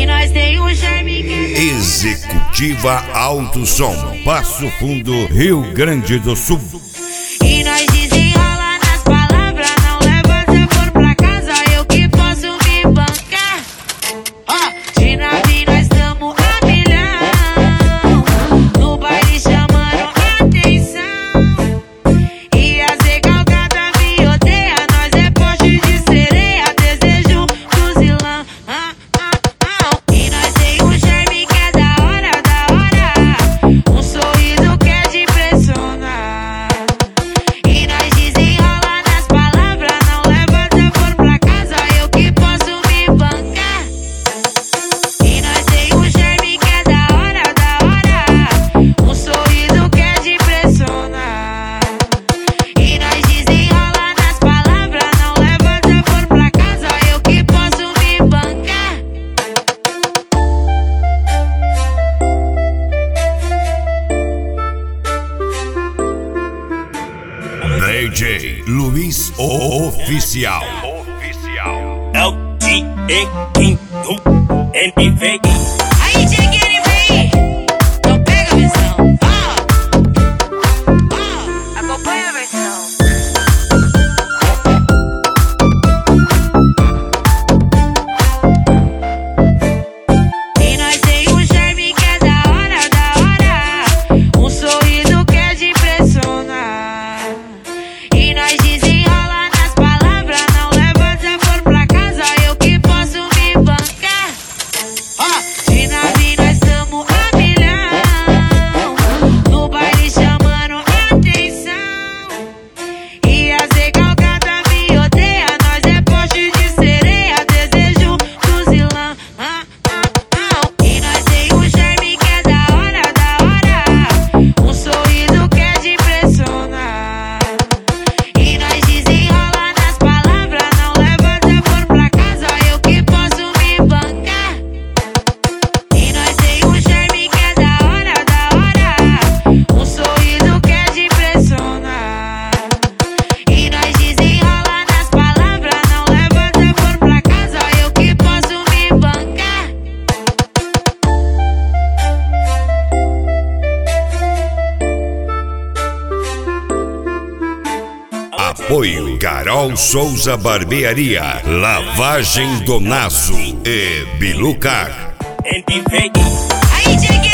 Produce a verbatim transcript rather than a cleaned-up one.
E nós tem um charme que... Executiva Alto Som, Passo Fundo, Rio Grande do Sul. E nós desenrola nas palavras, não leva se for pra casa, eu que posso me bancar. Ó, de nave nós tamo a milhão, no baile chamando atenção. E as recalcadas me odeia, nós é poste de sereia, desejo fuzilão. Ah, ah, ah. E nós tem um charme que é da hora, da hora, um sorriso que é de impressionar. E nós desenrola nas palavras, não leva se for pra casa, eu que posso me bancar. E nós tem um charme que é da hora, da hora, um sorriso que é de impressionar. E nós desenrola nas palavras, não leva se for pra casa, eu que posso me bancar. D J Luiz Oficial. É o D E King do N V. Aí, cheguei, vem! Então pega a visão. Ó, ó, acompanha a versão. E nós tem um charme que é da hora, da hora, um sorriso que é de impressionar. E nós desenrola nas palavras, não leva se for pra casa, eu que posso me bancar. Ó, de nave nós tamo a milhão, no baile chamando atenção. E as recalcadas me odeia, nós é poste de sereia, desejo fuzilão. Ah, ah, ah. E nós tem um charme que é da hora, da hora, um sorriso que é de impressionar. E nós desenrola nas palavras, não leva se for pra casa, eu que posso me bancar. E nós tem um charme que é da hora, da hora, um sorriso que é de impressionar. E nós desenrola nas palavras, não leva se for pra casa, eu que posso me bancar. Apoio Carol Souza Barbearia, Lavagem do Naso e Bilucar. N V. Aí, cheguei.